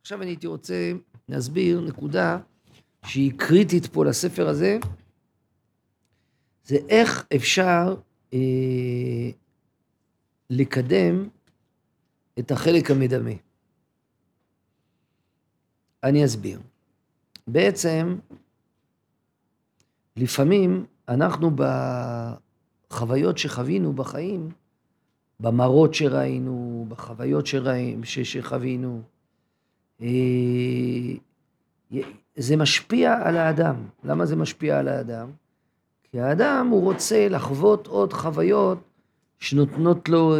עכשיו אני הייתי רוצה להסביר נקודה שהיא קריטית פה לספר הזה, זה איך אפשר לקדם את החלק המדמה. אני אסביר. בעצם, לפעמים אנחנו בחוויות שחווינו בחיים, במראות שראינו, בחוויות שחווינו, זה משפיע על האדם. למה זה משפיע על האדם? כי האדם הוא רוצה לחוות עוד חוויות שנותנות לו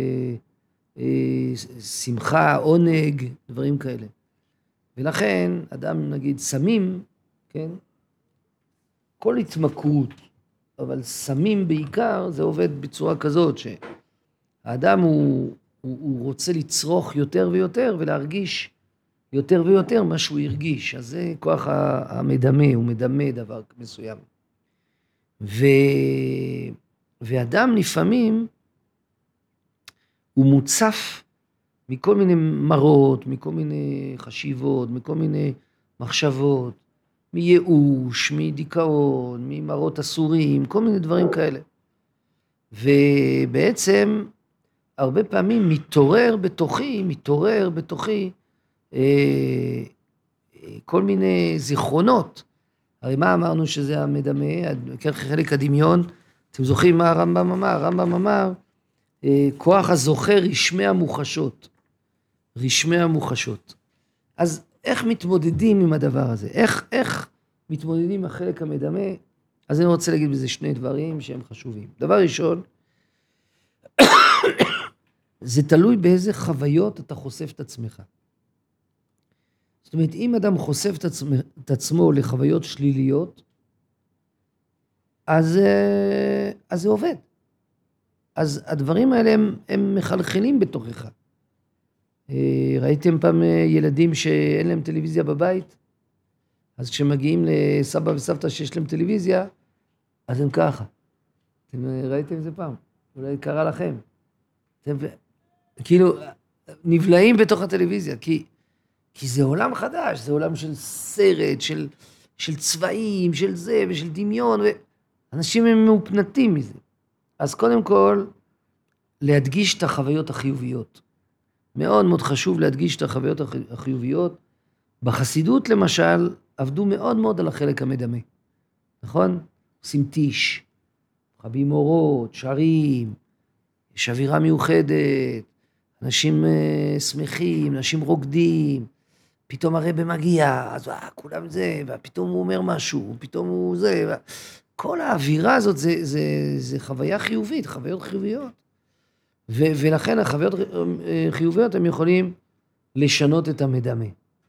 שמחה, עונג, דברים כאלה. ולכן אדם נגיד סמים, כן? כל התמכרות, אבל סמים בעיקר זה עובד בצורה כזאת שהאדם הוא רוצה לצרוך יותר ויותר ולהרגיש יותר ויותר מה שהוא הרגיש. אז זה כוח המדמה, הוא מדמה דבר מסוים. ואדם לפעמים הוא מוצף מכל מיני מראות, מכל מיני חשיבות, מכל מיני מחשבות, מייאוש, מדיכאון, ממראות אסורים, כל מיני דברים כאלה. ובעצם הרבה פעמים מתעורר בתוכי כל מיני זיכרונות. הרי מה אמרנו שזה המדמה? חלק הדמיון, אתם זוכרים מה הרמב"ם אמר? הרמב"ם אמר, כוח הזוכר רשמי המוחשות. רשמי המוחשות. אז איך מתמודדים עם הדבר הזה? איך מתמודדים עם החלק המדמה? אז אני רוצה להגיד בזה שני דברים שהם חשובים. דבר ראשון, זה תלוי באיזה חוויות אתה חושף את עצמך. זאת אומרת, אם אדם חושף את עצמו לחוויות שליליות, אז זה עובד. אז הדברים האלה הם מחלחלים בתוכך. ראיתם פעם ילדים שאין להם טלוויזיה בבית? אז כשמגיעים לסבא וסבתא שיש להם טלוויזיה, אז הם ככה. אתם ראיתם את זה פעם? אולי קרה לכם. אתם כאילו נבלעים בתוך הטלוויזיה, כי זה עולם חדש, זה עולם של סרט, של צבעים, של זה ושל דמיון, ואנשים הם מאופנתים מזה. אז קודם כל, להדגיש את החוויות החיוביות. מאוד מאוד חשוב להדגיש את החוויות החיוביות. בחסידות למשל, עבדו מאוד מאוד על החלק המדמה. נכון? עושים טיש, חבים אורות, שרים, יש אווירה מיוחדת, אנשים שמחים, אנשים רוקדים, פתאום הרב מגיע, אז כולם זה, ופתאום הוא אומר משהו, פתאום הוא זה, כל האווירה הזאת זה חוויה חיובית, חוויות חיוביות. ולכן החוויות חיוביות הם יכולים לשנות את המדמה.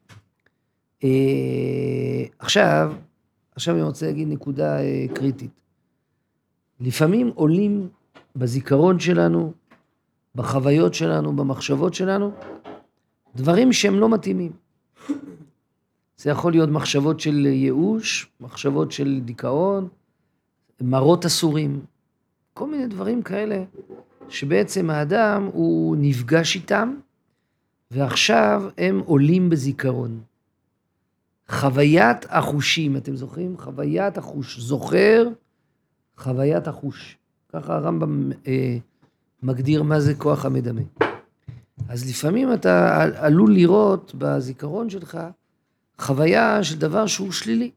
עכשיו אני רוצה להגיד נקודה קריטית. לפעמים עולים בזיכרון שלנו, בחוויות שלנו, במחשבות שלנו, דברים שהם לא מתאימים. זה יכול להיות מחשבות של ייאוש, מחשבות של דיכאון, מראות אסורים, כל מיני דברים כאלה, שבעצם האדם הוא נפגש איתם, ועכשיו הם עולים בזיכרון. חוויית החושים, אתם זוכרים? חוויית החוש, זוכר חוויית החוש. ככה הרמב"ם מגדיר מה זה כוח המדמה. אז לפעמים אתה עלול לראות בזיכרון שלך חוויה של דבר שהוא שלילי.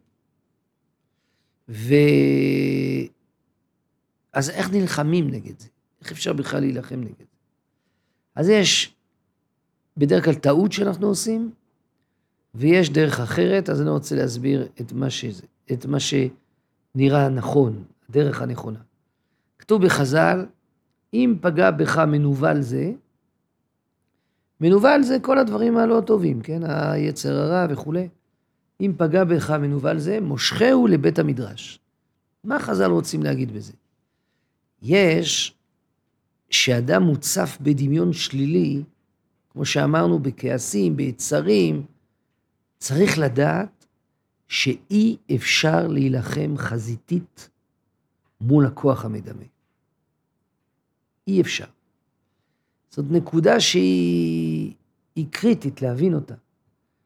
אז איך נלחמים נגד זה? איך אפשר בכלל להילחם נגד זה? אז יש בדרך כלל טעות שאנחנו עושים, ויש דרך אחרת, אז אני רוצה להסביר את מה שנראה נכון, הדרך הנכונה. כתוב בחז"ל, אם פגע בך מנוול זה, מנוול זה כל הדברים הלא טובים, כן? היצר הרע וכו'. אם פגע בך מנוול זה, מושכהו לבית המדרש. מה חז"ל רוצים להגיד בזה? יש שאדם מוצף בדמיון שלילי, כמו שאמרנו, בכעסים, ביצרים, צריך לדעת שאי אפשר להילחם חזיתית מול הכוח המדמה. אי אפשר. זאת נקודה שהיא קריטית להבין אותה.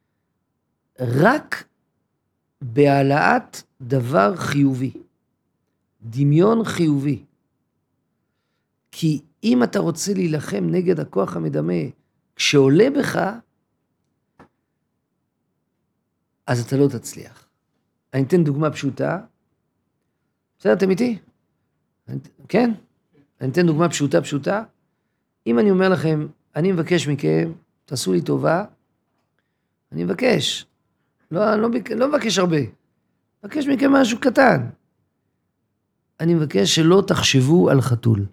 רק בהעלאת דבר חיובי, דמיון חיובי. כי אם אתה רוצה להילחם נגד הכוח המדמה, כשעולה בך, אז אתה לא תצליח. אני אתן דוגמה פשוטה. בסדר, אתם איתי? כן? אני אתן דוגמה פשוטה. אם אני אומר לכם, אני מבקש מכם, תעשו לי טובה, אני מבקש. לא מבקש הרבה. מבקש מכם משהו קטן. אני מבקש שלא תחשבו על חתול.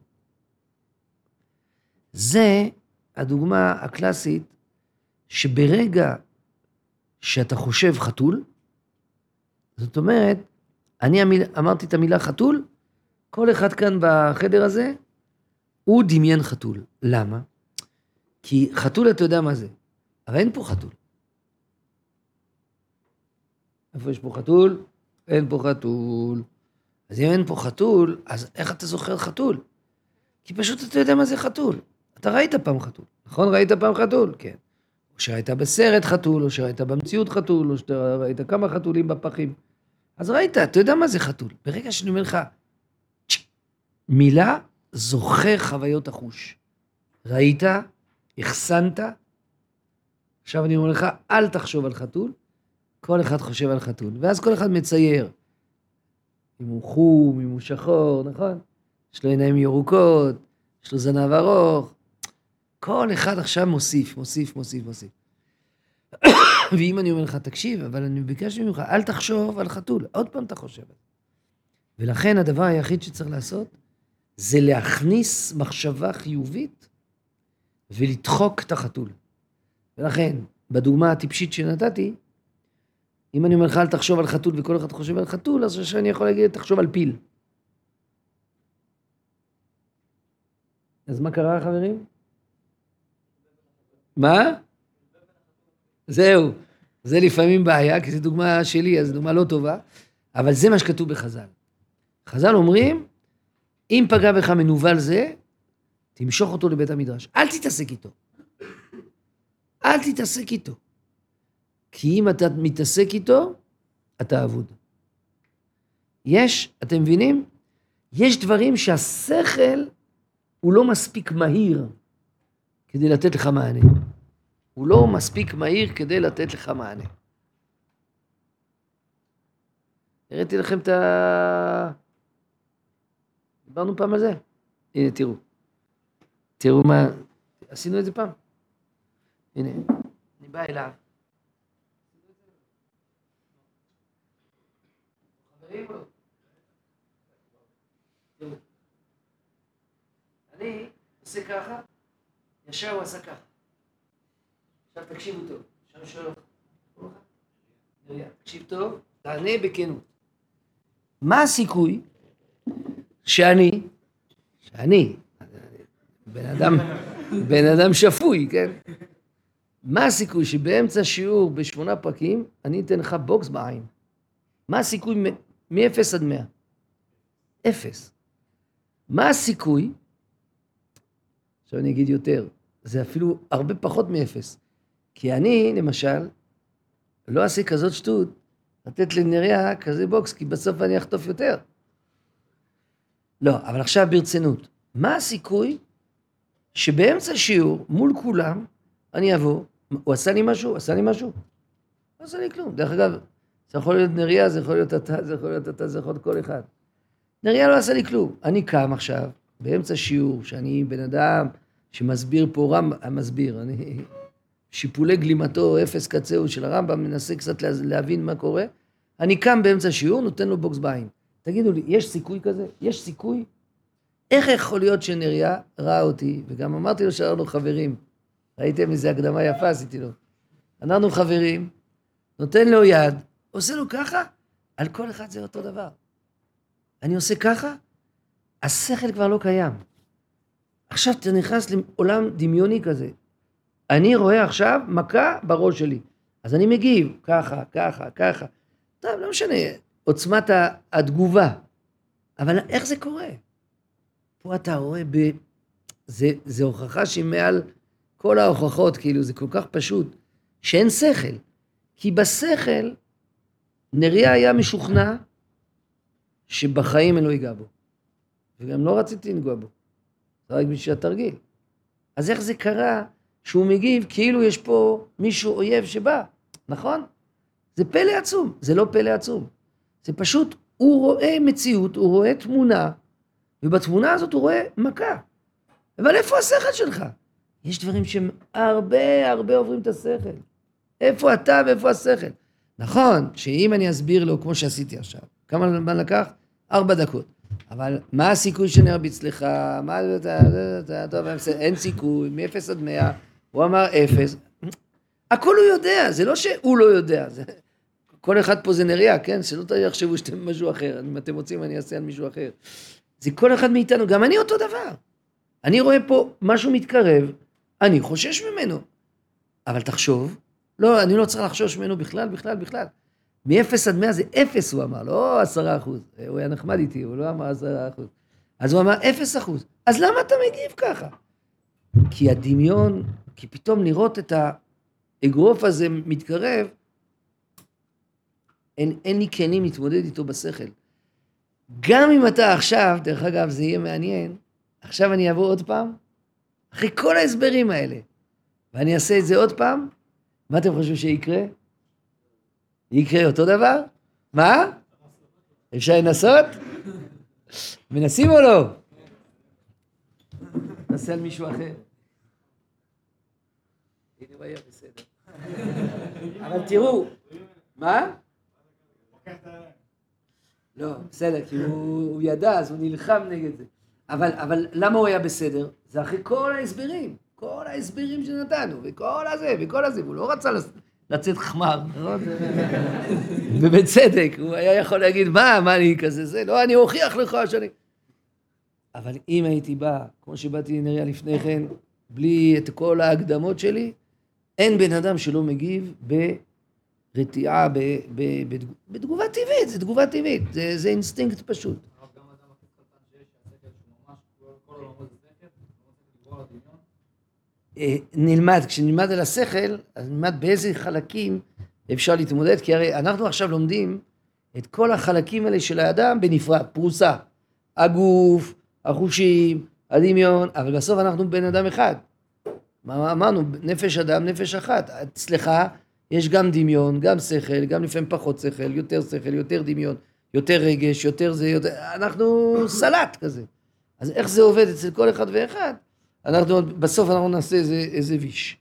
זה הדוגמה הקלאסית, שברגע שאתה חושב חתול, זאת אומרת, אני אמרתי את המילה חתול, כל אחד כאן בחדר הזה, הוא דמיין חתול. למה? כי חתול אתה יודע מה זה, אבל אין פה חתול. איפה יש פה חתול? אין פה חתול. אז אם אין פה חתול, אז איך אתה זוכר חתול? כי פשוט אתה יודע מה זה חתול. אתה ראית פעם חתול, נכון? ראית פעם חתול? כן. או שראית בסרט חתול, או שראית במציאות חתול, או שראית כמה חתולים בפחים. אז ראית, אתה יודע מה זה חתול. ברגע שאני אומר לך, מילה זוכר חוויות החוש. ראית, החסנת, עכשיו אני אומר לך, אל תחשוב על חתול, כל אחד חושב על חתול, ואז כל אחד מצייר. אם הוא חום, אם הוא שחור, נכון? יש לו עיניים ירוקות, יש לו זנב ארוך, כל אחד עכשיו מוסיף. ואם אני אומר לך, תקשיב, אבל אני ביקשתי ממך, אל תחשוב על חתול, עוד פעם אתה חושב. ולכן הדבר היחיד שצריך לעשות, זה להכניס מחשבה חיובית, ולדחוק את החתול. ולכן, בדוגמה הטיפשית שנתתי, אם אני אומר לך, אל תחשוב על חתול, וכל אחד חושב על חתול, אז שאני יכול להגיד, תחשוב על פיל. אז מה קרה, חברים? מה? זהו. זה לפעמים בעיה, כי זו דוגמה שלי, אז זו דוגמה לא טובה, אבל זה מה שכתוב בחז"ל. חז"ל אומרים, אם פגע בך מנוול זה, תמשוך אותו לבית המדרש. אל תתעסק איתו. אל תתעסק איתו. כי אם אתה מתעסק איתו, אתה אבוד. אתם מבינים? יש דברים שהשכל הוא לא מספיק מהיר כדי לתת לך מענה. הוא לא מספיק מהיר כדי לתת לך מענה. הראיתי לכם את דיברנו פעם על זה. הנה, תראו מה, עשינו את זה פעם. הנה, אני בא אליו. חברים או לא? תראו. אני עושה ככה, ישר הוא עשה ככה. עכשיו תקשיבו טוב, עכשיו שואל אותך. תקשיב טוב, תענה בכנות. מה הסיכוי שאני, בן אדם שפוי, כן? מה הסיכוי שבאמצע שיעור ב8 פרקים, אני אתן לך בוקס בעין? מה הסיכוי מ-0 עד 100? 0. מה הסיכוי, עכשיו אני אגיד יותר, זה אפילו הרבה פחות מ-0. כי אני, למשל, לא אעשה כזאת שטות, לתת לנריה כזה בוקס, כי בסוף אני אחטוף יותר. לא, אבל עכשיו ברצינות. מה הסיכוי שבאמצע שיעור, מול כולם, אני אבוא, הוא עשה לי משהו? לא עשה לי כלום. דרך אגב, זה יכול להיות נריה, זה יכול להיות אתה, זה יכול להיות כל אחד. נריה לא עשה לי כלום. אני קם עכשיו, באמצע שיעור, שאני בן אדם שמסביר פה מסביר, אני שיפולי גלימתו, אפס קצהו של הרמב"ם, מנסה קצת להבין מה קורה. אני קם באמצע שיעור, נותן לו בוקס בעין. תגידו לי, יש סיכוי כזה? יש סיכוי? איך יכול להיות שנריה ראה אותי, וגם אמרתי לו שאנחנו חברים, ראיתם איזה הקדמה יפה עשיתי לו. אנחנו חברים, נותן לו יד, עושה לו ככה, על כל אחד זה אותו דבר. אני עושה ככה, השכל כבר לא קיים. עכשיו אתה נכנס לעולם דמיוני כזה. אני רואה עכשיו מכה בראש שלי. אז אני מגיב, ככה. טוב, לא משנה, עוצמת התגובה. אבל איך זה קורה? פה אתה רואה, זה הוכחה שהיא מעל כל ההוכחות, כאילו זה כל כך פשוט, שאין שכל. כי בשכל נריה היה משוכנע שבחיים אין לו ייגע בו. וגם לא רציתי לנגוע בו. זה רק בשביל התרגיל. אז איך זה קרה שהוא מגיב כאילו יש פה מישהו אויב שבא, נכון? זה פלא עצום, זה לא פלא עצום. זה פשוט, הוא רואה מציאות, הוא רואה תמונה, ובתמונה הזאת הוא רואה מכה. אבל איפה השכל שלך? יש דברים שהם הרבה עוברים את השכל. איפה אתה ואיפה השכל? נכון, שאם אני אסביר לו כמו שעשיתי עכשיו, כמה זמן לקח? 4 דקות. אבל מה הסיכוי שאני ארביץ לך? טוב, אין סיכוי, מ-0 עד 100, הוא אמר 0. הכל הוא יודע, זה לא שהוא לא יודע. כל אחד פה זה נריה, כן? שלא תחשבו שאתם משהו אחר. אם אתם רוצים, אני אעשה על מישהו אחר. זה כל אחד מאיתנו, גם אני אותו דבר. אני רואה פה משהו מתקרב, אני חושש ממנו. אבל תחשוב, לא, אני לא צריך לחשוש ממנו בכלל. מ-0 עד 100 זה 0, הוא אמר, לא 10%. הוא היה נחמד איתי, הוא לא אמר 10%. אז הוא אמר 0%. אז למה אתה מגיב ככה? כי הדמיון, כי פתאום לראות את האגרוף הזה מתקרב, אין לי כנים להתמודד איתו בשכל. גם אם אתה עכשיו, דרך אגב, זה יהיה מעניין, עכשיו אני אעבור עוד פעם, אחרי כל ההסברים האלה, ואני אעשה את זה עוד פעם, מה אתם חושבים שיקרה? יקרה אותו דבר? מה? אפשר לנסות? מנסים או לא? נעשה על מישהו אחר. הנה הוא היה בסדר. אבל תראו, מה? לא, בסדר, כי הוא ידע, אז הוא נלחם נגד זה. אבל למה הוא היה בסדר? זה אחרי כל ההסברים שנתנו, וכל הזה, והוא לא רצה לצאת חמר, ובצדק, הוא היה יכול להגיד, מה אני כזה, זה, לא, אני אוכיח לך שאני... אבל אם הייתי בא, כמו שבאתי לנריה לפני כן, בלי את כל ההקדמות שלי, אין בן אדם שלא מגיב ברתיעה, בתגובה טבעית, זה תגובה טבעית, זה אינסטינקט פשוט. גם אדם הכי קטן שיש, שהשכל שהוא ממש כל העולמות זה שכל, הוא רוצה לגבור על הדמיון. כשנלמד על השכל, אז נלמד באיזה חלקים אפשר להתמודד, כי הרי אנחנו עכשיו לומדים את כל החלקים האלה של האדם בנפרד, פרוסה, הגוף, החושים, הדמיון, אבל בסוף אנחנו בן אדם אחד. מה אמרנו? נפש אדם, נפש אחת. אצלך יש גם דמיון, גם שכל, גם לפעמים פחות שכל, יותר דמיון, יותר רגש, יותר זה, אנחנו סלט כזה. אז איך זה עובד אצל כל אחד ואחד? בסוף אנחנו נעשה איזה ויש.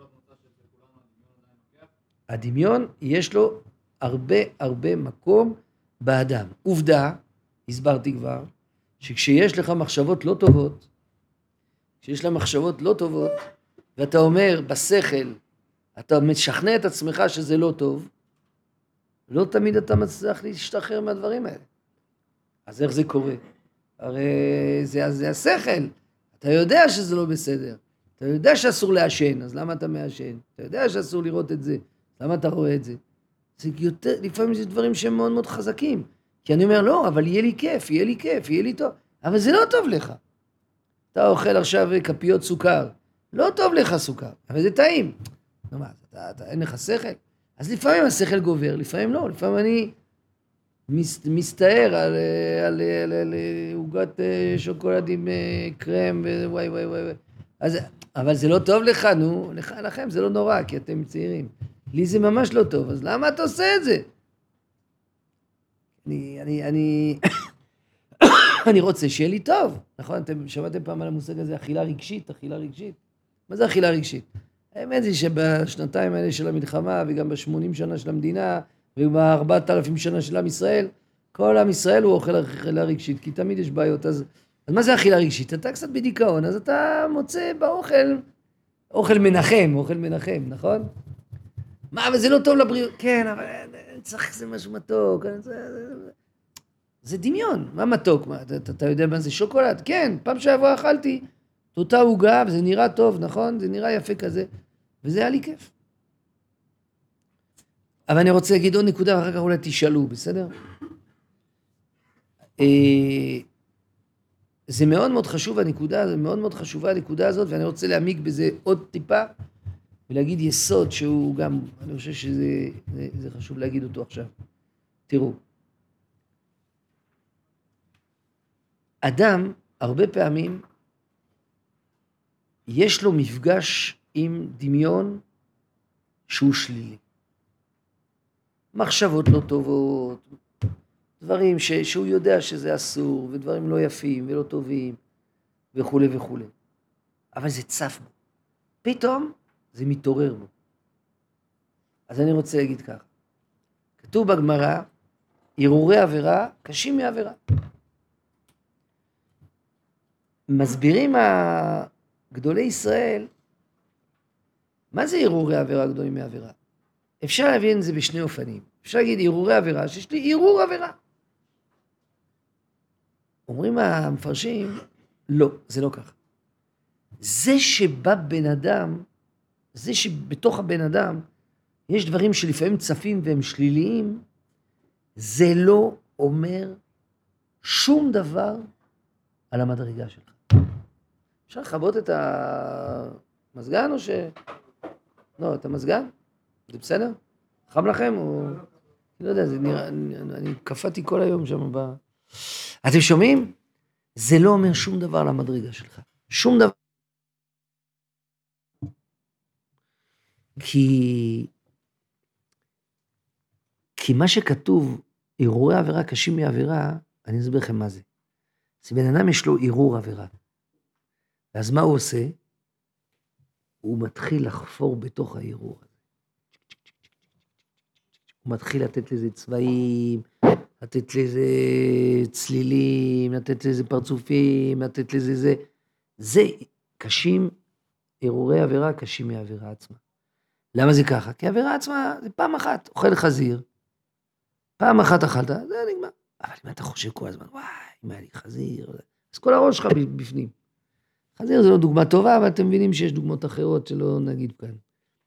הדמיון יש לו הרבה מקום באדם. עובדה, הסברתי כבר, שכשיש לך מחשבות לא טובות, ואתה אומר בשכל, אתה משכנע את עצמך שזה לא טוב, לא תמיד אתה מצליח להשתחרר מהדברים האלה. אז איך זה קורה? הרי זה השכל. אתה יודע שזה לא בסדר. אתה יודע שאסור לעשן, אז למה אתה מעשן? אתה יודע שאסור לראות את זה, למה אתה רואה את זה? זה יותר, לפעמים זה דברים שהם מאוד מאוד חזקים. כי אני אומר, לא, אבל יהיה לי טוב. אבל זה לא טוב לך. אתה אוכל עכשיו כפיות סוכר. לא טוב לך סוכר, אבל זה טעים. נו מה, אין לך שכל? אז לפעמים השכל גובר, לפעמים לא. לפעמים אני מסתער על עוגת שוקולד עם קרם, וואי. אבל זה לא טוב לך, נו, לכם זה לא נורא, כי אתם צעירים. לי זה ממש לא טוב, אז למה אתה עושה את זה? אני רוצה שיהיה לי טוב, נכון? אתם שמעתם פעם על המושג הזה, אכילה רגשית. מה זה אכילה רגשית? האמת היא שבשנתיים האלה של המלחמה, וגם ב80 שנה של המדינה, וב4,000 שנה של עם ישראל, כל עם ישראל הוא אוכל אכילה רגשית, כי תמיד יש בעיות. אז מה זה אכילה רגשית? אתה קצת בדיכאון, אז אתה מוצא באוכל, אוכל מנחם, נכון? מה, אבל זה לא טוב לבריאות? כן, אבל צריך זה משהו מתוק. זה דמיון, מה מתוק? אתה יודע מה זה שוקולד? כן, פעם שעברה אכלתי אותה עוגה, וזה נראה טוב, נכון? זה נראה יפה כזה, וזה היה לי כיף. אבל אני רוצה להגיד עוד נקודה, ואחר כך אולי תשאלו, בסדר? זה מאוד מאוד חשוב הנקודה, זה מאוד מאוד חשובה הנקודה הזאת, ואני רוצה להעמיק בזה עוד טיפה, ולהגיד יסוד שהוא גם, אני חושב שזה חשוב להגיד אותו עכשיו. תראו, אדם, הרבה פעמים, יש לו מפגש עם דמיון שהוא שלילי. מחשבות לא טובות, דברים שהוא יודע שזה אסור, ודברים לא יפים ולא טובים, וכו' וכו'. אבל זה צף בו. פתאום זה מתעורר בו. אז אני רוצה להגיד ככה. כתוב בגמרא, הרהורי עבירה קשים מעבירה. מסבירים גדולי ישראל, מה זה הרהורי עבירה גדולים מעבירה? אפשר להבין את זה בשני אופנים. אפשר להגיד הרהורי עבירה, שיש לי הרהור עבירה. אומרים המפרשים, לא, זה לא ככה. זה שבא בן אדם, זה שבתוך הבן אדם, יש דברים שלפעמים צפים והם שליליים, זה לא אומר שום דבר על המדרגה שלך. אפשר לכבות את המזגן או ש... לא, את המזגן? זה בסדר? חם לכם או... לא יודע, זה נראה... אני קפאתי כל היום שם ב... אתם שומעים? זה לא אומר שום דבר על המדרגה שלך. שום דבר. כי מה שכתוב, הרהורי עבירה קשים מעבירה, אני אסביר לכם מה זה. זה בן אדם יש לו הרהור עבירה. ואז מה הוא עושה? הוא מתחיל לחפור בתוך ההרהור הזה. הוא מתחיל לתת לזה צבעים, לתת לזה צלילים, לתת לזה פרצופים, לתת לזה זה. זה קשים, הרהורי עבירה קשים מעבירה עצמה. למה זה ככה? כי העבירה עצמה זה פעם אחת, אוכל חזיר, פעם אחת אכלת, זה נגמר. אבל אם אתה חושב כל הזמן, וואי, אם היה לי חזיר, אז כל הראש שלך בפנים. חזיר זה לא דוגמה טובה, אבל אתם מבינים שיש דוגמות אחרות שלא נגיד כאן.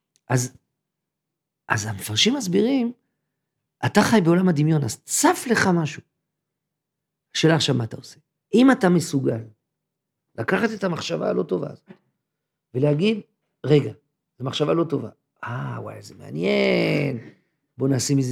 אז המפרשים מסבירים, אתה חי בעולם הדמיון, אז צף לך משהו. השאלה עכשיו מה אתה עושה? אם אתה מסוגל לקחת את המחשבה הלא טובה הזאת, ולהגיד, רגע, זו מחשבה לא טובה. וואי, זה מעניין. בוא נעשה מזה,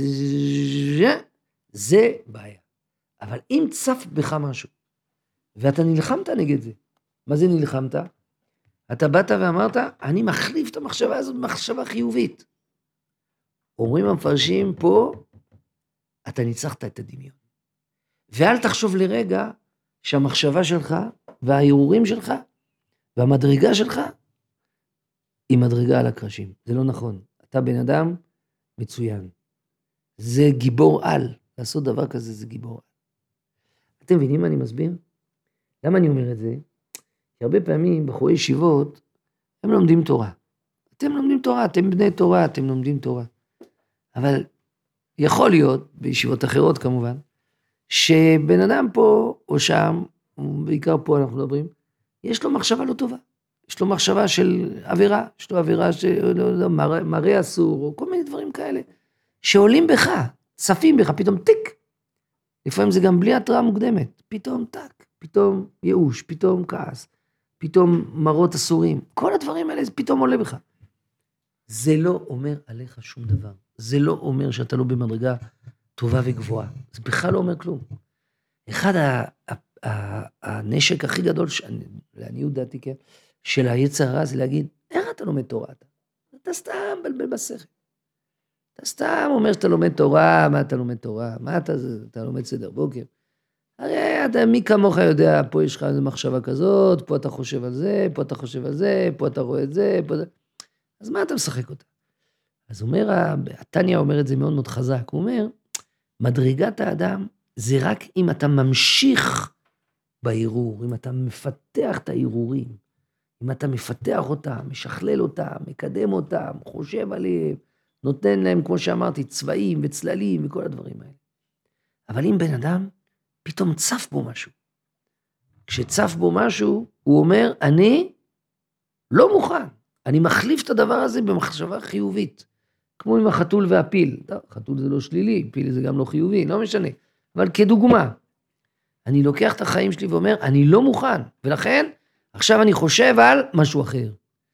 זה בעיה. אבל אם צף בך משהו, ואתה נלחמת נגד זה, מה זה נלחמת? אתה באת ואמרת, אני מחליף את המחשבה הזאת במחשבה חיובית. אומרים המפרשים פה, אתה ניצחת את הדמיון. ואל תחשוב לרגע שהמחשבה שלך, וההרהורים שלך, והמדרגה שלך, היא מדרגה על הקרשים. זה לא נכון. אתה בן אדם מצוין. זה גיבור על. לעשות דבר כזה זה גיבור על. אתם מבינים מה אני מסביר? למה אני אומר את זה? כי הרבה פעמים בחורי ישיבות, הם לומדים תורה. אתם לומדים תורה, אתם בני תורה, אתם לומדים תורה. אבל יכול להיות, בישיבות אחרות כמובן, שבן אדם פה או שם, בעיקר פה אנחנו מדברים, יש לו מחשבה לא טובה. יש לו מחשבה של עבירה, יש לו עבירה של מראה אסור, או כל מיני דברים כאלה, שעולים בך, צפים בך, פתאום טיק. לפעמים זה גם בלי התראה מוקדמת, פתאום טק, פתאום ייאוש, פתאום כעס, פתאום מראות אסורים, כל הדברים האלה זה פתאום עולה בך. זה לא אומר עליך שום דבר, זה לא אומר שאתה לא במדרגה טובה וגבוהה, זה בכלל לא אומר כלום. אחד הנשק הכי גדול, לעניות דעתי, כן, של היצר הרע זה להגיד, איך אתה לומד תורה? אתה סתם בלבל בשכל. אתה סתם אומר שאתה לומד תורה, מה אתה לומד תורה? מה אתה לומד סדר בוקר? הרי מי כמוך יודע, פה יש לך איזו מחשבה כזאת, פה אתה חושב על זה, פה אתה חושב על זה, פה אתה רואה את זה, פה זה... אז מה אתה משחק אותה? אז אומר, התניא אומר את זה מאוד מאוד חזק, הוא אומר, מדרגת האדם זה רק אם אתה ממשיך בהרהור, אם אתה מפתח את ההרהורים, אם אתה מפתח אותם, משכלל אותם, מקדם אותם, חושב עליהם, נותן להם, כמו שאמרתי, צבעים וצללים וכל הדברים האלה. אבל אם בן אדם, פתאום צף בו משהו. כשצף בו משהו, הוא אומר, אני לא מוכן. אני מחליף את הדבר הזה במחשבה חיובית. כמו עם החתול והפיל. טוב, חתול זה לא שלילי, פיל זה גם לא חיובי, לא משנה. אבל כדוגמה, אני לוקח את החיים שלי ואומר, אני לא מוכן. ולכן, עכשיו אני חושב על משהו אחר.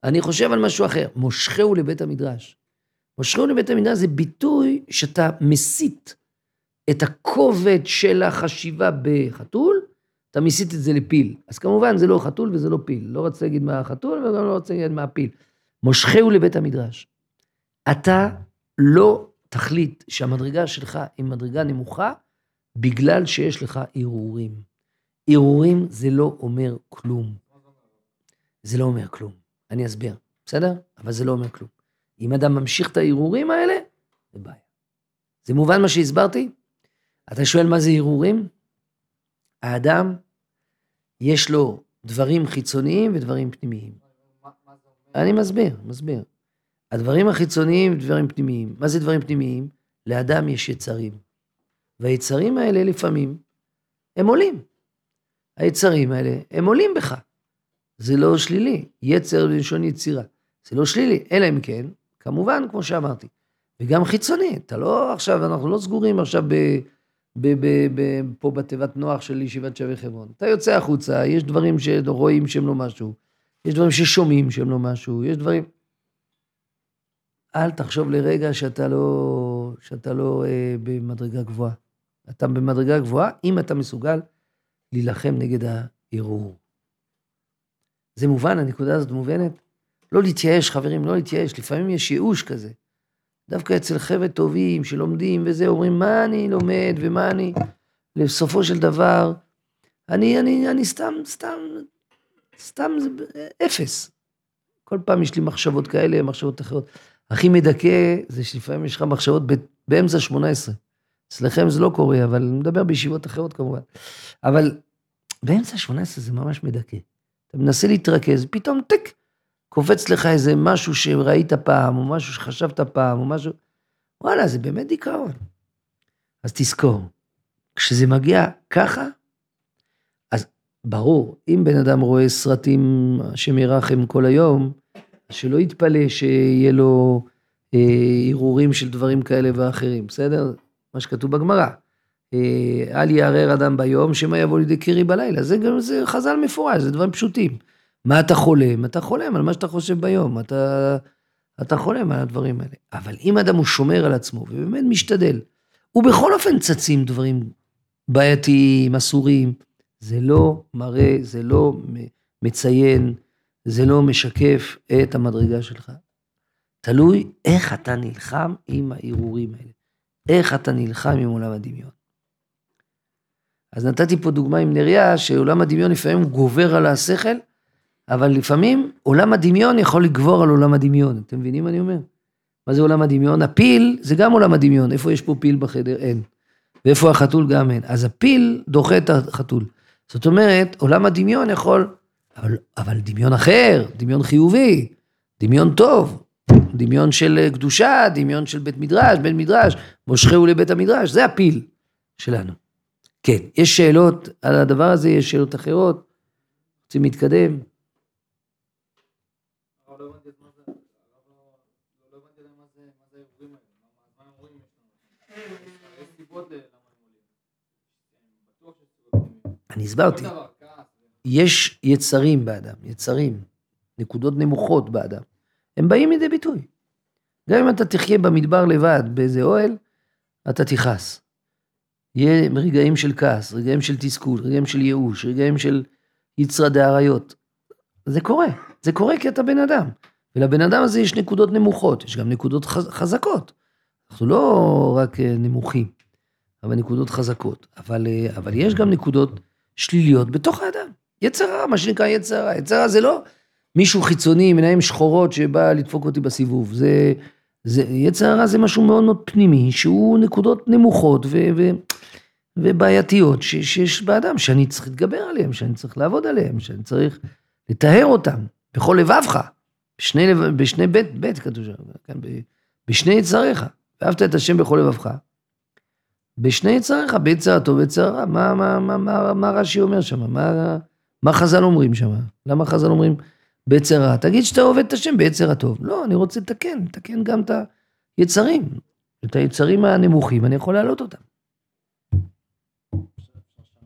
אני חושב על משהו אחר. מושכהו לבית המדרש. מושכהו לבית המדרש זה ביטוי שאתה מסית את הכובד של החשיבה בחתול, אתה מסית את זה לפיל. אז כמובן זה לא חתול וזה לא פיל. לא רוצה להגיד מה החתול וגם לא רוצה להגיד מה הפיל. מושכהו לבית המדרש. אתה לא תחליט שהמדרגה שלך היא מדרגה נמוכה, בגלל שיש לך ערעורים. ערעורים זה לא אומר כלום. זה לא אומר כלום. אני אסביר, בסדר? אבל זה לא אומר כלום. אם אדם ממשיך את הערעורים האלה, זה בעיה. זה מובן מה שהסברתי? אתה שואל מה זה ערעורים? האדם, יש לו דברים חיצוניים ודברים פנימיים. אני מסביר. הדברים החיצוניים ודברים פנימיים. מה זה דברים פנימיים? לאדם יש יצרים. והיצרים האלה לפעמים, הם עולים. היצרים האלה, הם עולים בך. זה לא שלילי. יצר בלשון יצירה. זה לא שלילי. אלא אם כן, כמובן, כמו שאמרתי. וגם חיצוני. אתה לא עכשיו, אנחנו לא סגורים עכשיו פה בתיבת נוח של ישיבת שבי חברון. אתה יוצא החוצה, יש דברים שרואים שהם לא משהו. יש דברים ששומעים שהם לא משהו. יש דברים... אל תחשוב לרגע שאתה לא במדרגה גבוהה. אתה במדרגה גבוהה, אם אתה מסוגל להילחם נגד הערעור. זה מובן, הנקודה הזאת מובנת? לא להתייאש, חברים, לא להתייאש. לפעמים יש ייאוש כזה. דווקא אצל חבר'ה טובים שלומדים וזה, אומרים, מה אני לומד ומה אני... לסופו של דבר, אני סתם אפס. כל פעם יש לי מחשבות כאלה, מחשבות אחרות. הכי מדכא זה שלפעמים יש לך מחשבות באמצע 18. אצלכם זה לא קורה, אבל אני מדבר בישיבות אחרות כמובן. אבל באמצע 18 זה ממש מדכא. אתה מנסה להתרכז, פתאום טק, קופץ לך איזה משהו שראית פעם, או משהו שחשבת פעם, או משהו, וואלה, זה באמת דיכאון. אז תזכור, כשזה מגיע ככה, אז ברור, אם בן אדם רואה סרטים השם ירחם כל היום, שלא יתפלא שיהיה לו ערעורים של דברים כאלה ואחרים, בסדר? מה שכתוב בגמרא. אל יערער אדם ביום, שמא יבוא לידי קירי בלילה. זה חז"ל מפורש, זה דברים פשוטים. מה אתה חולם? אתה חולם על מה שאתה חושב ביום. אתה חולם על הדברים האלה. אבל אם אדם הוא שומר על עצמו, ובאמת משתדל, ובכל אופן צצים דברים בעייתיים, אסורים, זה לא מראה, זה לא מציין, זה לא משקף את המדרגה שלך. תלוי איך אתה נלחם עם הערעורים האלה. איך אתה נלחם עם עולם הדמיון. אז נתתי פה דוגמה עם נריה, שעולם הדמיון לפעמים הוא גובר על השכל, אבל לפעמים עולם הדמיון יכול לגבור על עולם הדמיון. אתם מבינים מה אני אומר? מה זה עולם הדמיון? הפיל זה גם עולם הדמיון. איפה יש פה פיל בחדר? אין. ואיפה החתול? גם אין. אז הפיל דוחה את החתול. זאת אומרת, עולם הדמיון יכול, אבל דמיון אחר, דמיון חיובי, דמיון טוב, דמיון של קדושה, דמיון של בית מדרש, מושכהו לבית המדרש, זה הפיל שלנו. כן, יש שאלות על הדבר הזה, יש שאלות אחרות, רוצים להתקדם. לא הבנתי מה זה הערעורים האלה, מה הם אומרים? יש סיבות למה הם עולים. בטוח שיש סיבות. אני הסברתי. יש יצרים באדם, יצרים, נקודות נמוכות באדם. הם באים לידי ביטוי. גם אם אתה תחיה במדבר לבד, באיזה אוהל, אתה תכעס. יהיה רגעים של כעס, רגעים של תסכול, רגעים של ייאוש, רגעים של יצרה דאריות. זה קורה כי אתה בן אדם. ולבן אדם הזה יש נקודות נמוכות, יש גם נקודות חזקות. אנחנו לא רק נמוכים, אבל נקודות חזקות. אבל יש גם נקודות שליליות בתוך האדם. יצרה, מה שנקרא יצרה. יצרה זה לא מישהו חיצוני עם עיניים שחורות שבא לדפוק אותי בסיבוב. יצרה זה משהו מאוד מאוד פנימי, שהוא נקודות נמוכות ובעייתיות שיש באדם, שאני צריך להתגבר עליהם, שאני צריך לעבוד עליהם, שאני צריך לטהר אותם, בכל לבבך, בשני בית כתוב, בשני יצריך, ואהבת את השם בכל לבבך, בשני יצריך, ביצר הטוב ויצר הרע. מה רש"י אומר שם? מה חז"ל אומרים שם? למה חז"ל אומרים ביצר הרע? תגיד שאתה עובד את השם ביצר הטוב. לא, אני רוצה לתקן גם את היצרים. את היצרים הנמוכים, אני יכול להעלות אותם.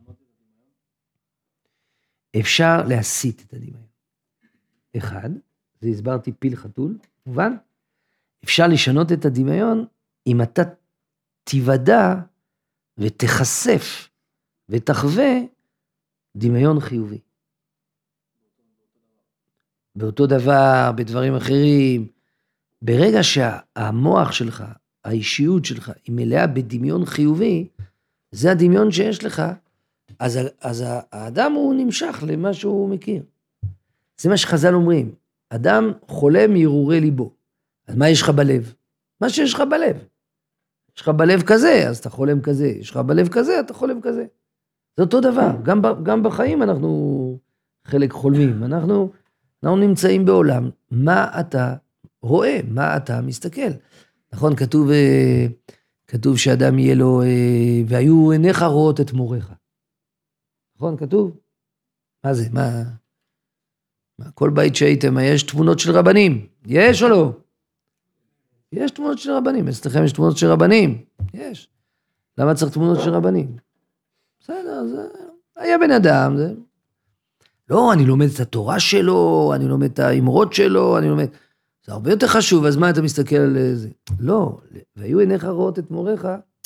אפשר להסיט את הדמיון. אחד, זה הסברתי פיל חתול, מובן? אפשר לשנות את הדמיון אם אתה תיוודע ותחשף ותחווה דמיון חיובי. באותו דבר, בדברים אחרים, ברגע שהמוח שלך, האישיות שלך, היא מלאה בדמיון חיובי, זה הדמיון שיש לך, אז האדם הוא נמשך למה שהוא מכיר. זה מה שחז"ל אומרים, אדם חולה מהרהורי ליבו. אז מה יש לך בלב? מה שיש לך בלב. יש לך בלב כזה, אז אתה חולם כזה. יש לך בלב כזה, אתה חולם כזה. זה אותו דבר. גם בחיים אנחנו חלק חולמים. אנחנו נמצאים בעולם. מה אתה רואה? מה אתה מסתכל? נכון, כתוב שאדם יהיה לו, והיו עיניך רואות את מוריך. נכון, כתוב? מה זה? מה? כל בית שהייתם, יש תמונות של רבנים. יש או לא? יש תמונות של רבנים. אצלכם יש תמונות של רבנים. יש. למה צריך תמונות של רבנים? בסדר, זה היה בן אדם. זה... לא, אני לומד את התורה שלו, אני לומד את האמרות שלו, אני לומד... זה הרבה יותר חשוב, אז מה אתה מסתכל על זה? לא, והיו עיניך רואות את מוריך,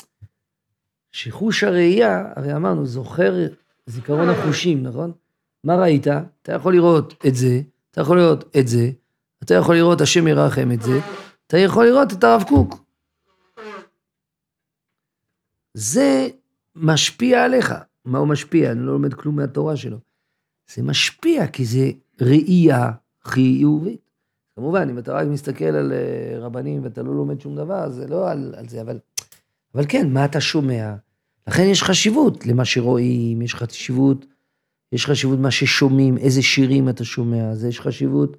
שחוש הראייה, הרי אמרנו, זוכר זיכרון החושים, נכון? מה ראית? אתה יכול לראות את זה, אתה יכול לראות את זה, אתה יכול לראות השם ירחם את זה, אתה יכול לראות את הרב קוק. זה משפיע עליך. מה הוא משפיע? אני לא לומד כלום מהתורה שלו. זה משפיע כי זה ראייה חיובית. כמובן, אם אתה רק מסתכל על רבנים ואתה לא לומד שום דבר, זה לא על זה, אבל כן, מה אתה שומע? לכן יש חשיבות למה שרואים, יש חשיבות מה ששומעים, איזה שירים אתה שומע, אז יש חשיבות,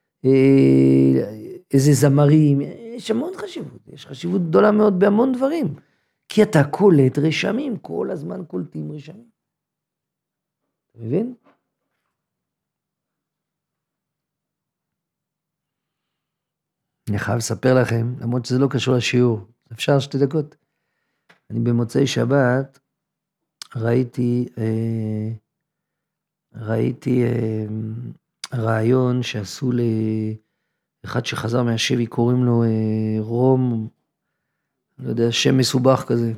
איזה זמרים, יש המון חשיבות, יש חשיבות גדולה מאוד בהמון דברים, כי אתה קולט רשמים, כל הזמן קולטים רשמים. אתה מבין? אני חייב לספר לכם, למרות שזה לא קשור לשיעור, אפשר 2 דקות. אני במוצאי שבת ראיתי רעיון שעשו לאחד שחזר מהשבי, קוראים לו רום, לא יודע, שם מסובך כזה.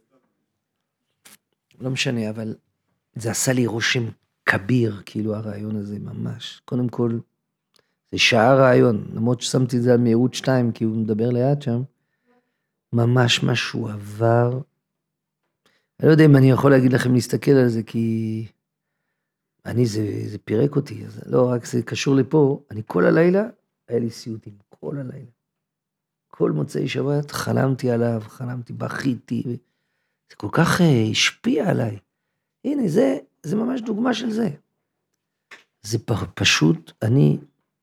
לא משנה, אבל זה עשה לי רושם כביר, כאילו הרעיון הזה ממש. קודם כל, זה שעה רעיון, למרות ששמתי את זה על מהירות 2, כי הוא מדבר לאט שם, ממש משהו עבר. אני לא יודע אם אני יכול להגיד לכם להסתכל על זה, כי זה פירק אותי, אז לא, רק זה קשור לפה, אני כל הלילה, היה לי סיוטים, כל הלילה. כל מוצאי שבת חלמתי עליו, בכיתי, זה כל כך השפיע עליי. הנה, זה ממש דוגמה של זה. זה פשוט, אני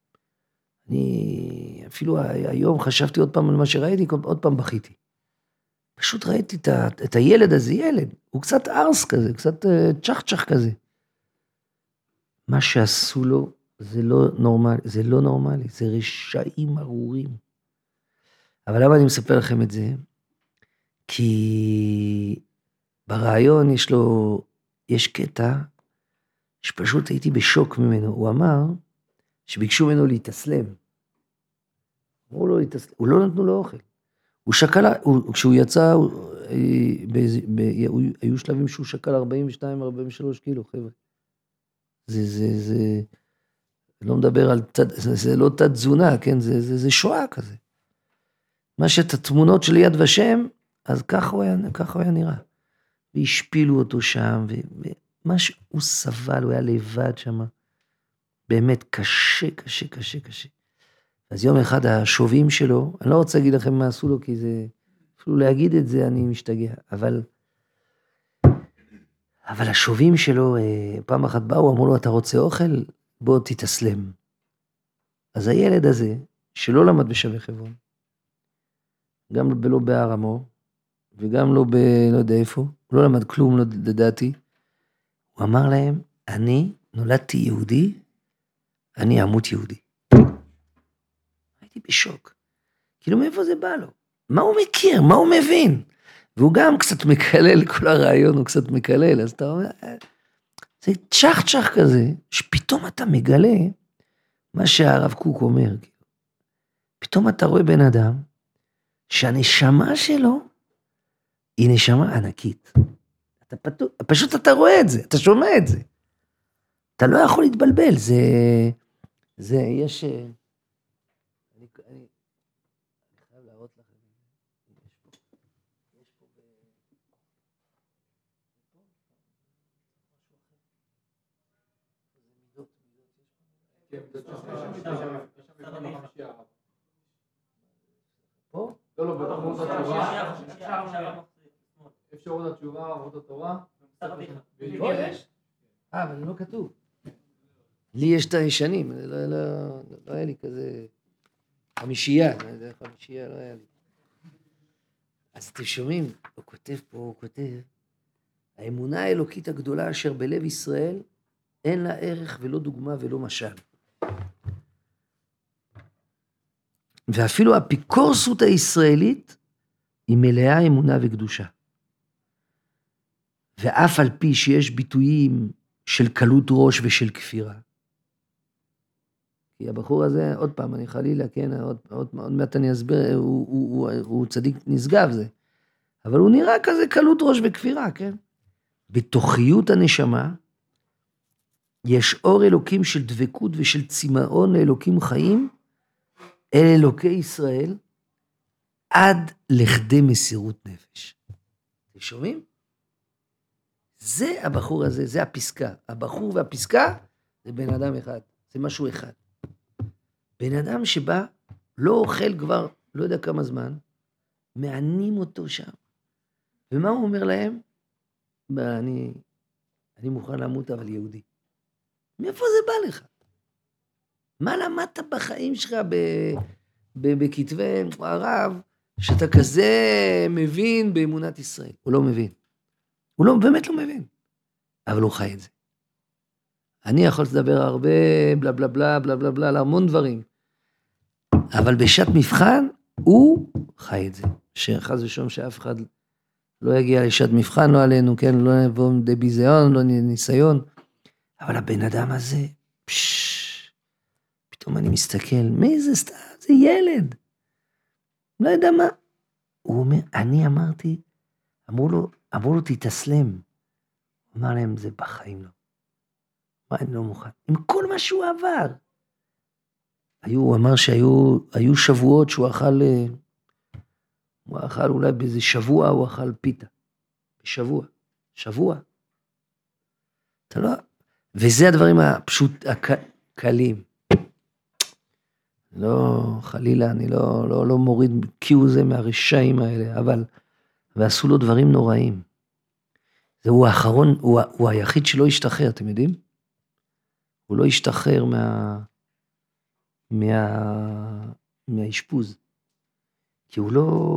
אפילו היום חשבתי עוד פעם על מה שראיתי, עוד פעם בכיתי. פשוט ראיתי את הילד הזה, ילד, הוא קצת ארס כזה, קצת צ'ח כזה. מה שעשו לו זה לא נורמלי, זה רשעים ארורים. אבל למה אני מספר לכם את זה? כי ברעיון יש קטע שפשוט הייתי בשוק ממנו. הוא אמר שביקשו ממנו להתאסלם. אמרו לו להתאסלם, הוא לא נתנו לו אוכל. הוא שקל, כשהוא יצא, היו שלבים שהוא שקל 42-43 קילו, חבר'ה. זה לא מדבר על זה לא תת תזונה, כן? זה שואה כזה. מה שאת התמונות של יד ושם, אז ככה הוא היה נראה. והשפילו אותו שם, ומה שהוא סבל, הוא היה לבד שם. באמת קשה. אז יום אחד השובים שלו, אני לא רוצה להגיד לכם מה עשו לו, כי זה, אפילו להגיד את זה אני משתגע, אבל השובים שלו, פעם אחת באו, אמרו לו, אתה רוצה אוכל? בוא תתאסלם. אז הילד הזה, שלא למד בשבי חברון, גם לא בהר המור, וגם לא לא יודע איפה, הוא לא למד כלום, לא לדעתי, הוא אמר להם, אני נולדתי יהודי, אני אמות יהודי. הייתי בשוק. כאילו מאיפה זה בא לו? מה הוא מכיר? מה הוא מבין? והוא גם קצת מקלל, כל הרעיון הוא קצת מקלל, אז אתה אומר, זה צ'ח כזה, שפתאום אתה מגלה מה שהרב קוק אומר, פתאום אתה רואה בן אדם, שהנשמה שלו, היא נשמה ענקית. פשוט אתה רואה את זה, אתה שומע את זה. אתה לא יכול להתבלבל, יש... אני חייב להראות לכם. פה? לא, בטח עמוד התורה. אפשר עמוד התשובה, עמוד התורה. פה יש? אבל זה לא כתוב. לי יש את הישנים, לא היה לי כזה... חמישייה, לא היה לי. אז אתם שומעים, הוא כותב פה, הוא כותב, האמונה האלוקית הגדולה אשר בלב ישראל, אין לה ערך ולא דוגמה ולא משל. ואפילו האפיקורסות הישראלית היא מלאה אמונה וקדושה. ואף על פי שיש ביטויים של קלות ראש ושל כפירה. כי הבחור הזה, עוד פעם, אני חלילה, כן, עוד מעט אני אסביר, הוא צדיק נשגב זה. אבל הוא נראה כזה קלות ראש וכפירה, כן? בתוכיות הנשמה, יש אור אלוקים של דבקות ושל צמאון לאלוקים חיים, אל אלוקי ישראל, עד לכדי מסירות נפש. אתם שומעים? זה הבחור הזה, זה הפסקה. הבחור והפסקה זה בן אדם אחד, זה משהו אחד. בן אדם שבא, לא אוכל כבר, לא יודע כמה זמן, מענים אותו שם. ומה הוא אומר להם? אני מוכן למות אבל יהודי. מאיפה זה בא לך? מה למדת בחיים שלך בכתבי הרב, שאתה כזה מבין באמונת ישראל? הוא לא מבין. הוא לא, באמת לא מבין. אבל הוא חי את זה. אני יכול לדבר הרבה בלה בלה בלה בלה בלה בלה, על המון דברים. אבל בשעת מבחן, הוא חי את זה. שחז ושלום שאף אחד לא יגיע לשעת מבחן, לא עלינו, כן, לא יבוא די ביזיון, לא ניסיון. אבל הבן אדם הזה, פתאום אני מסתכל, מי זה סתם? זה ילד. לא יודע מה. הוא אומר, אני אמרתי, אמרו לו תתאסלם. הוא אמר להם, זה בחיים לא. מה, אני לא מוכן. עם כל מה שהוא עבר. הוא אמר שהיו שבועות שהוא אכל אולי באיזה שבוע, הוא אכל פיתה. שבוע. אתה לא... וזה הדברים הפשוט הקלים. לא, חלילה, אני לא מוריד קיו זה מהרשעים האלה, אבל, ועשו לו דברים נוראים. זהו האחרון, הוא היחיד שלא השתחרר, אתם יודעים? הוא לא השתחרר מהאשפוז. כי הוא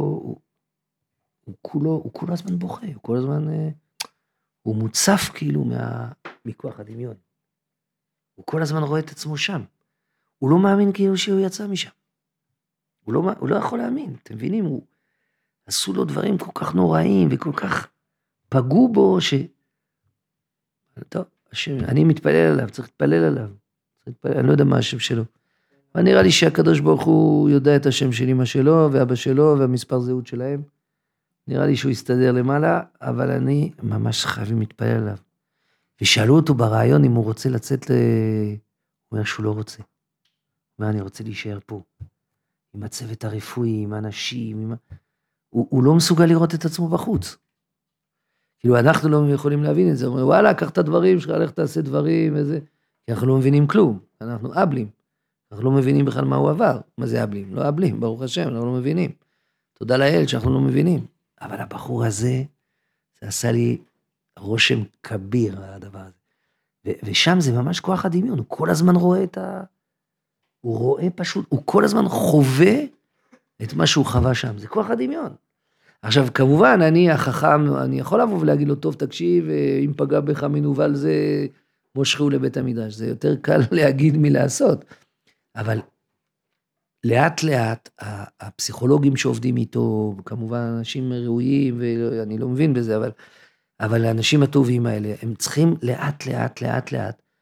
כל הזמן בוכה, הוא כל הזמן, הוא מוצף כאילו מכוח הדמיון. הוא כל הזמן רואה את עצמו שם. הוא לא מאמין כאילו שהוא יצא משם. הוא לא יכול להאמין, אתם מבינים? עשו לו דברים כל כך נוראים וכל כך פגעו בו טוב, אני מתפלל עליו, צריך להתפלל עליו. אני לא יודע מה השם שלו. אבל נראה לי שהקדוש ברוך הוא יודע את השם של אמא שלו ואבא שלו והמספר זהות שלהם. נראה לי שהוא יסתדר למעלה, אבל אני ממש חייבים להתפלל עליו. ושאלו אותו ברעיון אם הוא רוצה לצאת הוא אומר שהוא לא רוצה. הוא אומר, אני רוצה להישאר פה. עם הצוות הרפואי, עם האנשים, הוא לא מסוגל לראות את עצמו בחוץ. כאילו אנחנו לא יכולים להבין את זה. הוא אומר, וואלה, קח את הדברים שלך, לך תעשה דברים וזה. כי אנחנו לא מבינים כלום. אנחנו אבלים. אנחנו לא מבינים בכלל מה הוא עבר. מה זה אבלים? לא אבלים, ברוך השם, אנחנו לא מבינים. תודה לאל שאנחנו לא מבינים. אבל הבחור הזה, זה עשה לי רושם כביר, הדבר הזה. ושם זה ממש כוח הדמיון. הוא כל הזמן רואה הוא רואה פשוט, הוא כל הזמן חווה את מה שהוא חווה שם. זה כוח הדמיון. עכשיו, כמובן, אני החכם, אני יכול לבוא ולהגיד לו, טוב, תקשיב, אם פגע בך מנוול זה מושכו לבית המדרש. זה יותר קל להגיד מלעשות. אבל לאט לאט, הפסיכולוגים שעובדים איתו, כמובן אנשים ראויים, ואני לא מבין בזה, אבל האנשים הטובים האלה, הם צריכים לאט לאט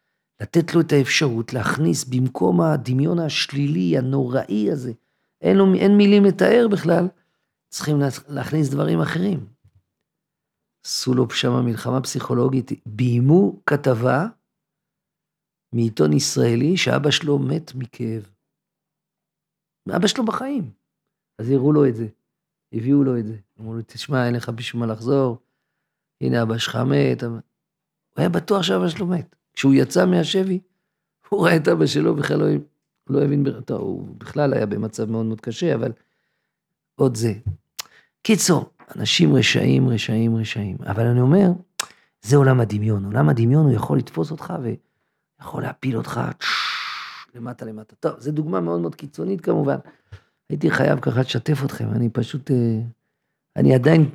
לתת לו את האפשרות להכניס במקום הדמיון השלילי, הנוראי הזה, אין מילים לתאר בכלל, צריכים להכניס דברים אחרים. עשו לו שם מלחמה פסיכולוגית, ביימו כתבה מעיתון ישראלי שאבא שלו מת מכאב. אבא שלו בחיים. אז הראו לו את זה, הביאו לו את זה. אמרו לו, תשמע, אין לך בשביל מה לחזור, הנה אבא שלך מת. הוא היה בטוח שאבא שלו מת. כשהוא יצא מהשבי, הוא ראה את אבא שלו, בכלל לא הבין, הוא בכלל היה במצב מאוד מאוד קשה, אבל עוד זה. קיצור, אנשים רשעים, רשעים, רשעים. אבל אני אומר, זה עולם הדמיון. עולם הדמיון הוא יכול לתפוס אותך ויכול להפיל אותך למטה למטה. טוב, זו דוגמה מאוד מאוד קיצונית כמובן. הייתי חייב ככה לשתף אתכם. אני פשוט, אני עדיין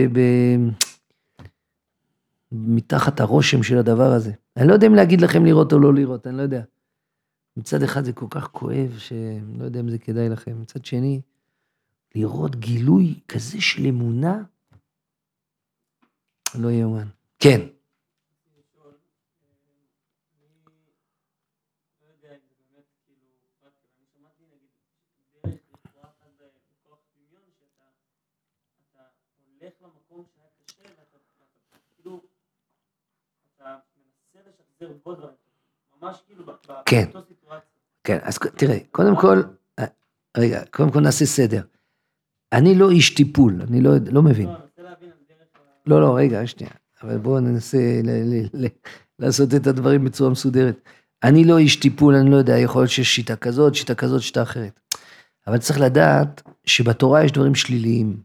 מתחת הרושם של הדבר הזה. אני לא יודע אם להגיד לכם לראות או לא לראות, אני לא יודע. מצד אחד זה כל כך כואב, שאני לא יודע אם זה כדאי לכם. מצד שני, לראות גילוי כזה של אמונה, לא יאומן. כן. הולך למקום שהיה קשה, ואתה כאילו, אתה מנסה לשחזר בו דברים, ממש כאילו באותו סיטואציה. כן, אז תראה, קודם כל נעשה סדר. אני לא איש טיפול, אני לא מבין. לא, רגע, שנייה. אבל בואו ננסה לעשות את הדברים בצורה מסודרת. אני לא איש טיפול, אני לא יודע, יכול להיות שיש שיטה כזאת, שיטה אחרת. אבל צריך לדעת שבתורה יש דברים שליליים.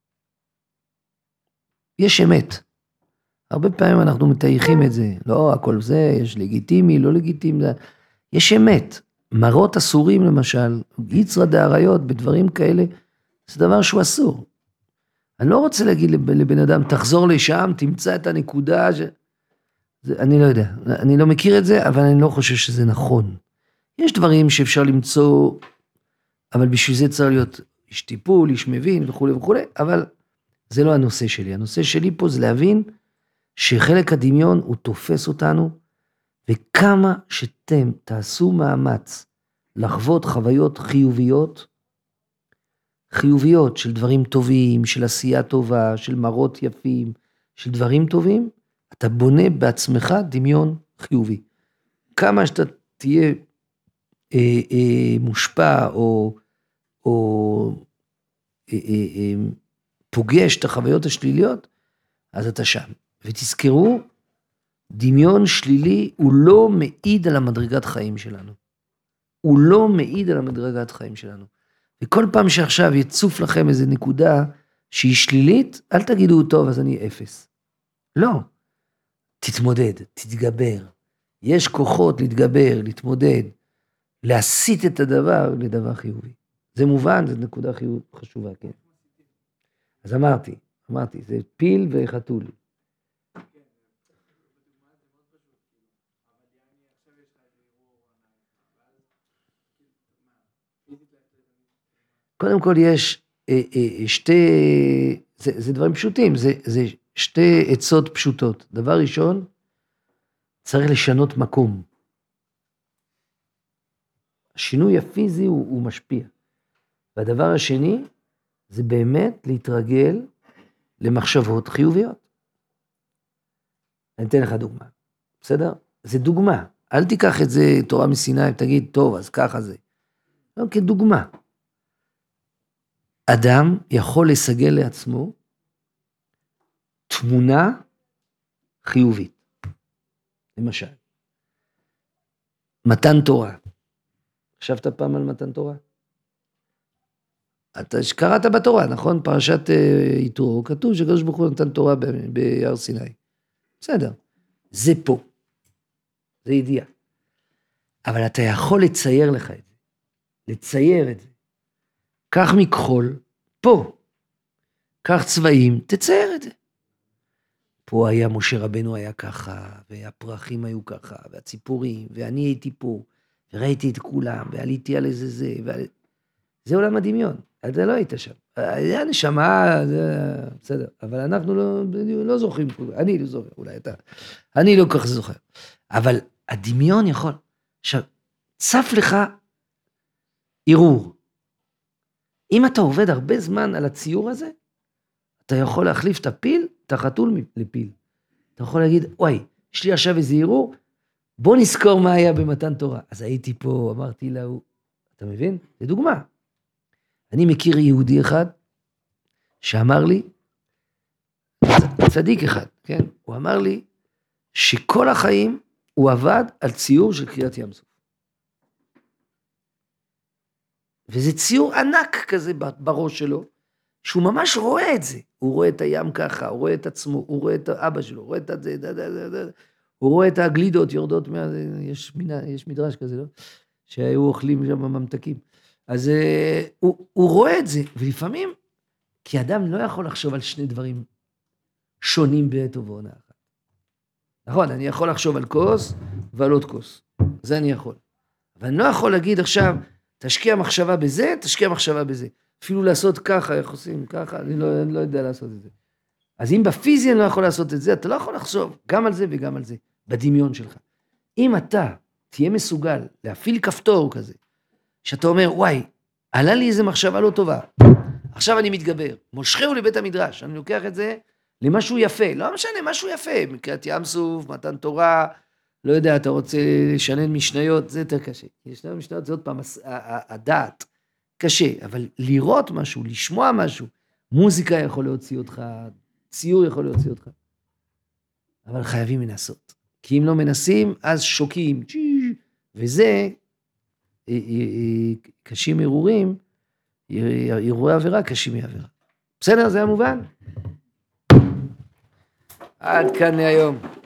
יש אמת. הרבה פעמים אנחנו מתייחים את זה. לא, הכל זה, יש לגיטימי, לא לגיטימי. יש אמת. מראות אסורים למשל, יצרא דאריות, בדברים כאלה, זה דבר שהוא אסור. אני לא רוצה להגיד לבן אדם, תחזור לשם, תמצא את הנקודה, אני לא יודע, אני לא מכיר את זה, אבל אני לא חושב שזה נכון. יש דברים שאפשר למצוא, אבל בשביל זה צריך להיות איש טיפול, איש מבין וכו' וכו', אבל זה לא הנושא שלי. הנושא שלי פה זה להבין שחלק הדמיון הוא תופס אותנו, וכמה שאתם תעשו מאמץ לחוות חוויות חיוביות של דברים טובים, של עשייה טובה, של מראות יפים, של דברים טובים, אתה בונה בעצמך דמיון חיובי. כמה שאתה תהיה מושפע או פוגש את החוויות השליליות, אז אתה שם. ותזכרו, דמיון שלילי הוא לא מעיד על המדרגת חיים שלנו. הוא לא מעיד על המדרגת חיים שלנו. וכל פעם שעכשיו יצוף לכם איזו נקודה שהיא שלילית, אל תגידו טוב, אז אני אפס. לא. תתמודד, תתגבר. יש כוחות להתגבר, להתמודד, להסיט את הדבר לדבר חיובי. זה מובן, זו נקודה חשובה, כן. אז אמרתי, זה פיל וחתול. קודם כל יש זה דברים פשוטים, זה שתי עצות פשוטות. דבר ראשון, צריך לשנות מקום. השינוי הפיזי הוא משפיע. והדבר השני, זה באמת להתרגל למחשבות חיוביות. אני אתן לך דוגמה, בסדר? זה דוגמה. אל תיקח את זה תורה מסיני, תגיד, טוב, אז ככה זה. לא, כדוגמה. אדם יכול לסגל לעצמו תמונה חיובית. למשל, מתן תורה. חשבת פעם על מתן תורה? אתה קראת בתורה, נכון? פרשת יתרו, כתוב שקדוש ברוך הוא נתן תורה בהר סיני. בסדר, זה פה. זה ידיעה. אבל אתה יכול לצייר לך את זה. לצייר את זה. קח מכחול, פה. קח צבעים, תצייר את זה. פה היה משה רבנו היה ככה, והפרחים היו ככה, והציפורים, ואני הייתי פה, וראיתי את כולם, ועליתי על איזה זה, זה עולם הדמיון. אתה לא היית שם. היה נשמה, זה בסדר. אבל אנחנו לא זוכרים, אני לא זוכר, אולי אתה. אני לא כך זוכר. אבל הדמיון יכול. עכשיו, צף לך ערעור. אם אתה עובד הרבה זמן על הציור הזה, אתה יכול להחליף את הפיל, את החתול לפיל. אתה יכול להגיד, וואי, יש לי עכשיו איזה ערעור, בוא נזכור מה היה במתן תורה. אז הייתי פה, אמרתי לה, אתה מבין? זה דוגמה. אני מכיר יהודי אחד, שאמר לי, צדיק אחד, כן? הוא אמר לי, שכל החיים הוא עבד על ציור של קריאת ים סוף. וזה ציור ענק כזה בראש שלו, שהוא ממש רואה את זה. הוא רואה את הים ככה, הוא רואה את עצמו, הוא רואה את האבא שלו, הוא רואה את זה, הוא רואה את הגלידות יורדות, יש מדרש כזה, לא? שהיו אוכלים שם ממתקים. אז הוא רואה את זה, ולפעמים, כי אדם לא יכול לחשוב על שני דברים שונים בעת ובעונה אחת. נכון, אני יכול לחשוב על כוס ועל עוד כוס. זה אני יכול. אבל אני לא יכול להגיד עכשיו, תשקיע מחשבה בזה, תשקיע מחשבה בזה. אפילו לעשות ככה, איך עושים ככה, אני לא יודע לעשות את זה. אז אם בפיזי אני לא יכול לעשות את זה, אתה לא יכול לחשוב גם על זה וגם על זה, בדמיון שלך. אם אתה תהיה מסוגל להפעיל כפתור כזה, שאתה אומר, וואי, עלה לי איזה מחשבה לא טובה, עכשיו אני מתגבר, מושכהו לבית המדרש, אני לוקח את זה למשהו יפה, לא משנה, משהו יפה, מקריאת ים סוף, מתן תורה, לא יודע, אתה רוצה לשנן משניות, זה יותר קשה. לשנן משניות זה עוד פעם, הדעת, קשה, אבל לראות משהו, לשמוע משהו, מוזיקה יכול להוציא אותך, ציור יכול להוציא אותך, אבל חייבים לנסות. כי אם לא מנסים, אז שוקים, וזה, קשים ערעורים, ערעורי עבירה קשים מעבירה. בסדר, זה המובן? עד כאן להיום.